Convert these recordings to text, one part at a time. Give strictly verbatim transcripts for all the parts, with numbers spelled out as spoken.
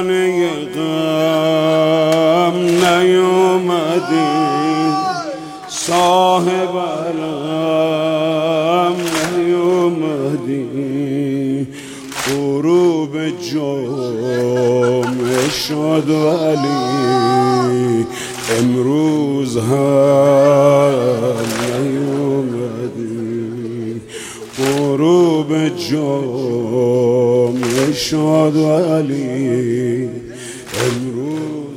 خانه غم نیومدی، صاحب علم نیومدی، غروب جمعه شد ولی امروز هم نیومدی، غروب جمعه شد ولی امروز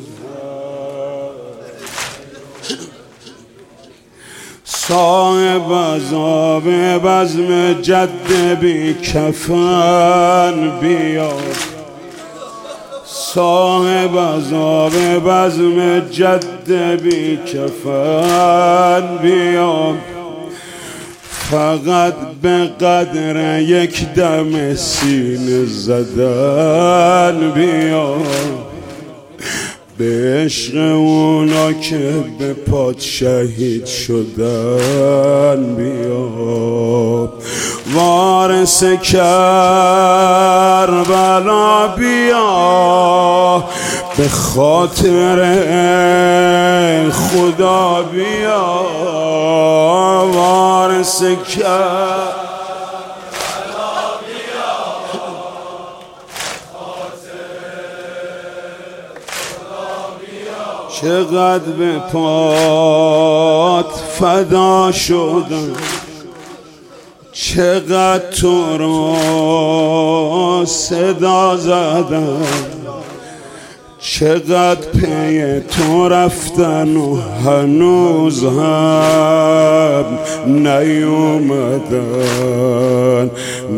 صاحب عذاب بزم جد بی کفن بیا، صاحب عذاب بزم جد بی کفن بیا، فقط به قدر یک دم سینه زدن بیا، به عشق اونا که به پات شهید شدن بیا، وارث کربلا بیا، به خاطر خدا بیا، وارث کربلا چقدر به پات فدا شدم، چقدر تو رو صدا زدم، چقدر پی تو رفتن و هنوز هم نیومدن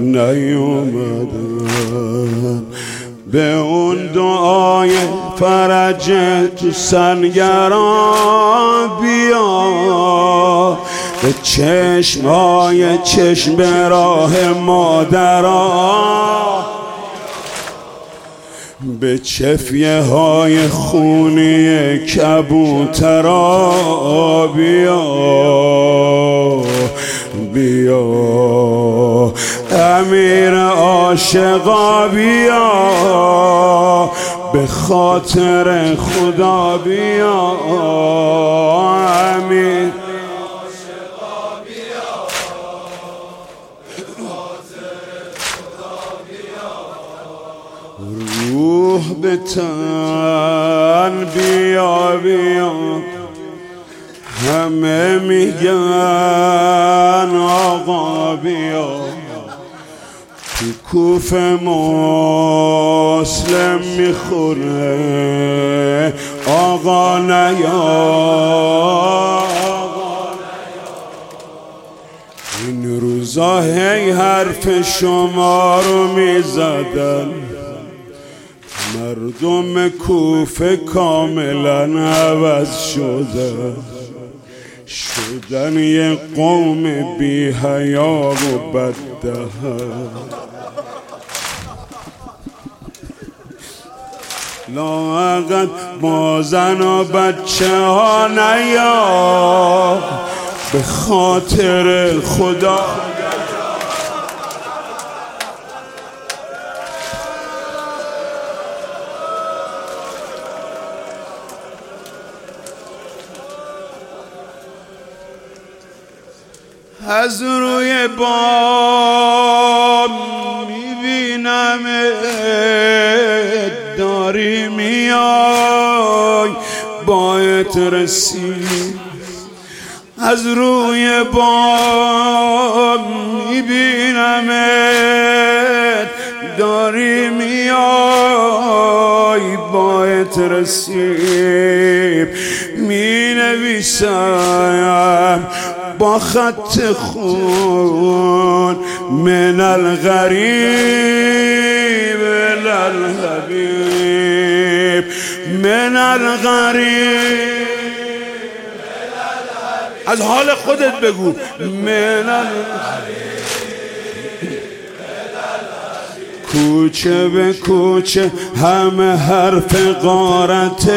نیومدن، به اون دعای فرج تو سنگران بیا، به چشمای چشم به راه مادران، به چفیه های خونی کبوترا بیا بیا، امیر عاشقا بیا، به خاطر خدا بیا، امیر عاشقا بیا، به خاطر خدا بیا، روح به تن بیا بیا، همه میگن آقا بیا، تو کوفه مسلم میخوره آقا نیا، این روزا هی حرف شما رو میزدن، مردم کوفه کاملا عوض شدن، شدن یه قوم بی حیا و بددهن، لااقل با زن و بچه ها نیا، به خاطر خدا از روی بام میبینم داری میای باید رسید، از روی بام میبینم داری میای باید رسید، می نویسم با خط خون من الغریب الحبیب، من الغریب از حال خودت بگو، من الغریب کوچه به کوچه همه حرف غارت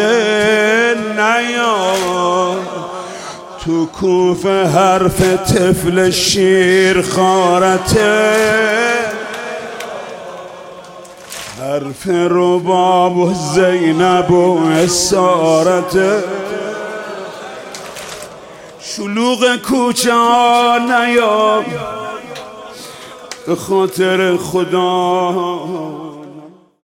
نیار، تو کوفه حرف طفل شیر خارته، حرف رباب و زینب و اسارت شلوغ کوچه ها نیا به خاطر خدا